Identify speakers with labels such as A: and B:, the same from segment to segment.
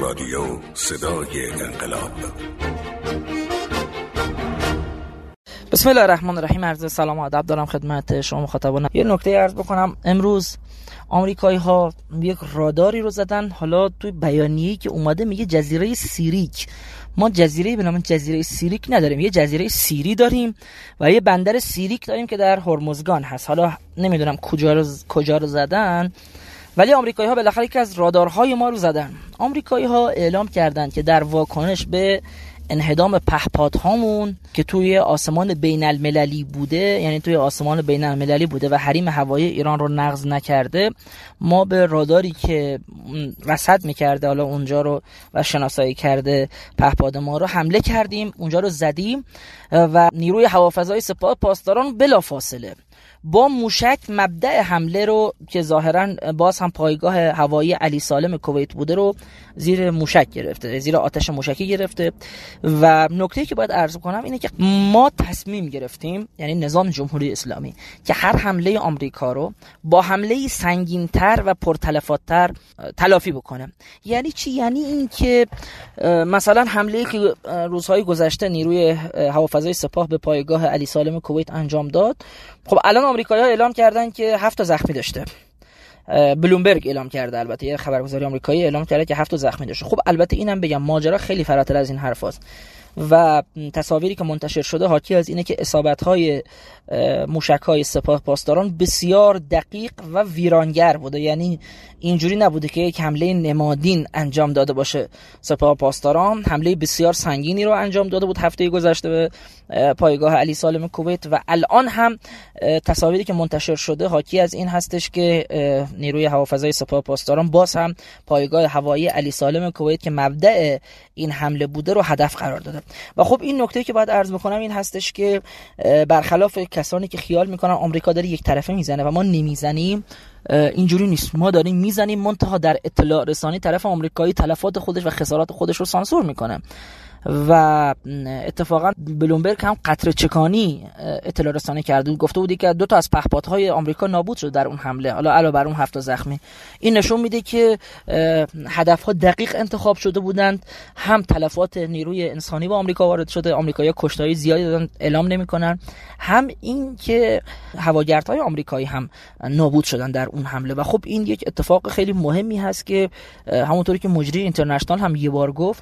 A: رادیو صدای انقلاب.
B: بسم الله الرحمن الرحیم. عرض سلام و ادب دارم خدمت شما مخاطبان. یه نکته عرض بکنم. امروز آمریکایی‌ها یک راداری رو زدن. حالا توی بیانیه‌ای که اومده میگه جزیره سیریک. ما جزیره به نام جزیره سیریک نداریم، یه جزیره سیری داریم و یه بندر سیریک داریم که در هرمزگان هست. حالا نمیدونم کجا رو زدن، ولی آمریکایی‌ها بالاخره یکی از رادارهای ما رو زدن. آمریکایی‌ها اعلام کردن که در واکنش به انهدام پهپادهامون که توی آسمان بین المللی بوده، یعنی توی آسمان بین المللی بوده و حریم هوایی ایران رو نقض نکرده، ما به راداری که رصد میکرده حالا اونجا رو و شناسایی کرده پهپاد ما رو حمله کردیم، اونجا رو زدیم و نیروی هوافضای سپاه پاسداران بلافاصله با موشک مبدأ حمله رو که ظاهرا باز هم پایگاه هوایی علی سالم کویت بوده رو زیر موشک گرفته، زیر آتش موشکی گرفته. و نکته‌ای که باید عرض کنم اینه که ما تصمیم گرفتیم، یعنی نظام جمهوری اسلامی، که هر حمله آمریکا رو با حمله سنگین‌تر و پرتلفات‌تر تلافی بکنه. یعنی چی؟ یعنی این که مثلا حمله‌ای که روزهای گذشته نیروی هوافضای سپاه به پایگاه علی سالم کویت انجام داد، خب الان آمریکایی‌ها اعلام کردن که 7 زخمی داشته. بلومبرگ اعلام کرده، البته یه خبرگزاری آمریکایی اعلام کرده که 7 زخمی داشته. خب البته اینم بگم ماجرا خیلی فراتر از این حرف هست و تصاویری که منتشر شده حاکی از اینه که اصابت‌های موشک‌های سپاه پاسداران بسیار دقیق و ویرانگر بوده. یعنی اینجوری نبوده که یک حمله نمادین انجام داده باشه سپاه پاسداران، حمله بسیار سنگینی رو انجام داده بود هفته گذشته به پایگاه علی سالم کویت و الان هم تصاویری که منتشر شده حاکی از این هستش که نیروی هوافضای سپاه پاسداران باز هم پایگاه هوایی علی سالم کویت که مبدأ این حمله بوده رو هدف قرار داده. و خب این نکته که باید عرض بکنم این هستش که برخلاف کسانی که خیال میکنن آمریکا داره یک طرفه میزنه و ما نمیزنیم، اینجوری نیست. ما داریم میزنیم، منتها در اطلاع رسانی طرف آمریکایی تلفات خودش و خسارات خودش رو سانسور میکنه. و اتفاقا بلومبرگ هم قطره چکانی اطلاع رسانی کرده، گفته بودی که 2 تا از پهپادهای آمریکا نابود شد در اون حمله، حالا علاوه بر اون 7 زخمی. این نشون میده که هدفها دقیق انتخاب شده بودند. هم تلفات نیروی انسانی با آمریکا وارد شده، آمریکایی‌ها کشته‌های زیادی دادن اعلام نمی‌کنن، هم این که هواگردهای آمریکایی هم نابود شدن در اون حمله. و خب این یک اتفاق خیلی مهمی هست که همونطوری که مجری اینترنشنال هم یه بار گفت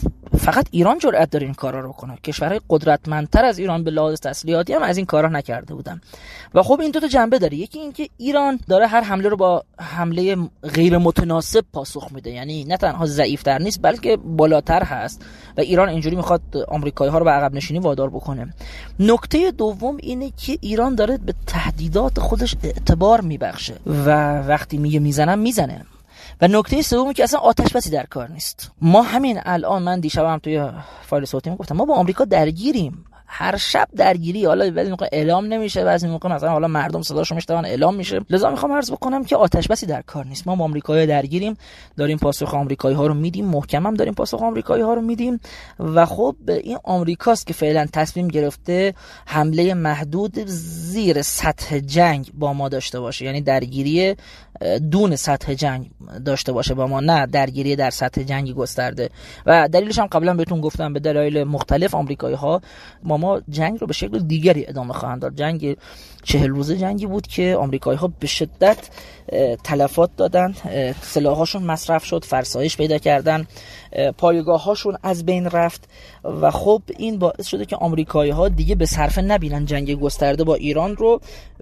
B: فقط ایران جرأت داره این کارا رو کنه. کشورهای قدرتمندتر از ایران به لحاظ تسلیحاتی هم از این کارا نکرده بودن. و خب این 2 تا جنبه داره. یکی این که ایران داره هر حمله رو با حمله غیر متناسب پاسخ میده، یعنی نه تنها ضعیف‌تر نیست بلکه بالاتر هست و ایران اینجوری میخواد آمریکایی‌ها رو به عقب نشینی وادار بکنه. نکته دوم اینه که ایران داره به تهدیدات خودش اعتبار میبخشه و وقتی میگه میزنم میزنه. و نکته سومی که اصلا آتش بسی در کار نیست. ما همین الان، من دیشب هم توی فایل صوتی گفتم، ما با آمریکا درگیریم، هر شب درگیری. حالا بعضی موقع اعلام نمیشه، بعضی موقع مثلا حالا مردم صداشو میشنون اعلام میشه. لذا میخوام عرض بکنم که آتش بسی در کار نیست. ما با آمریکایی‌ها درگیریم، داریم پاسخ آمریکایی‌ها رو میدیم، محکم هم داریم پاسخ آمریکایی‌ها رو میدیم. و خب این آمریکاست که فعلا تصمیم گرفته حمله محدود زیر سطح جنگ با ما داشته باشه، یعنی درگیری دون سطح جنگ داشته باشه با ما، نه درگیری در سطح جنگی گسترده. و دلیلش هم قبلا بهتون گفتم، به دلایل مختلف آمریکایی‌ها ما جنگ رو به شکل دیگری ادامه خواهند داد. جنگ 40 روزه جنگی بود که آمریکایی‌ها به شدت تلفات دادن، سلاح‌هاشون مصرف شد، فرسایش پیدا کردن، پایگاه‌هاشون از بین رفت. و خب این باعث شده که آمریکایی‌ها دیگه به صرفه نبینن جنگ گسترده با ایران رو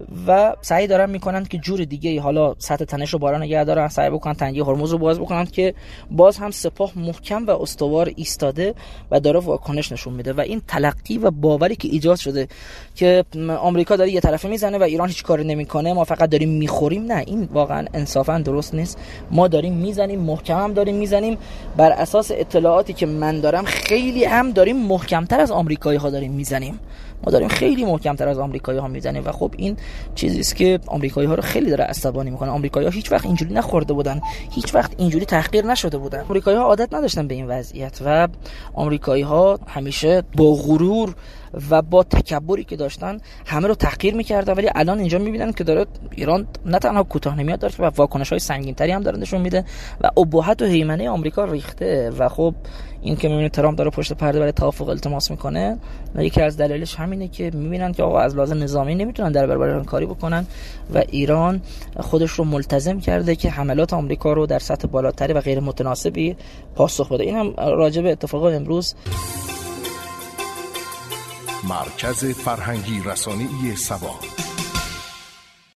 B: و سعی دارن میکنن که جور دیگه، حالا سطح تنش رو بالا نگه دارن، سعی بکنن تنگی هرمز رو باز بکنن که باز هم سپاه محکم و استوار ایستاده و داره واکنش نشون میده. و این تلقی و باوری که ایجاد شده که آمریکا داره یه طرفه میزنه و ایران هیچ کاری نمیکنه، ما فقط داریم میخوریم، نه، این واقعا انصافا درست نیست. ما داریم میزنیم، محکم هم داریم میزنیم. بر اساس اطلاعاتی که من دارم خیلی هم داریم محکمتر از آمریکایی‌ها داریم میزنیم. ما داریم خیلی محکمتر از آمریکایی‌ها میزنیم و خب این چیزی است که آمریکایی‌ها رو خیلی داره عصبانی میکنه. آمریکایی‌ها هیچ وقت اینجوری نخورده بودن، هیچ وقت اینجوری تحقیر نشده بودن. آمریکایی‌ها عادت نداشتن به این وضعیت و آمریکایی‌ها همیشه با غرور و با تکبری که داشتن همه رو تحقیر می‌کردن، ولی الان اینجا می‌بینن که داره ایران نه تنها کوتاه نمیاد داره و واکنش‌های سنگین‌تری هم داره نشون میده و ابهت و هیمنه آمریکا ریخته. و خب این که می‌بینید ترامپ داره پشت پرده برای توافق التماس میکنه و یکی از دلایلش همینه که می‌بینن که آقا از لحاظ نظامی نمیتونن در برابر ایران کاری بکنن و ایران خودش رو ملتزم کرده که حملات آمریکا رو در سطح بالاتری و غیر متناسبی پاسخ بده. این هم راجع به اتفاقات امروز.
A: مرکز فرهنگی رسانه‌ای سبا.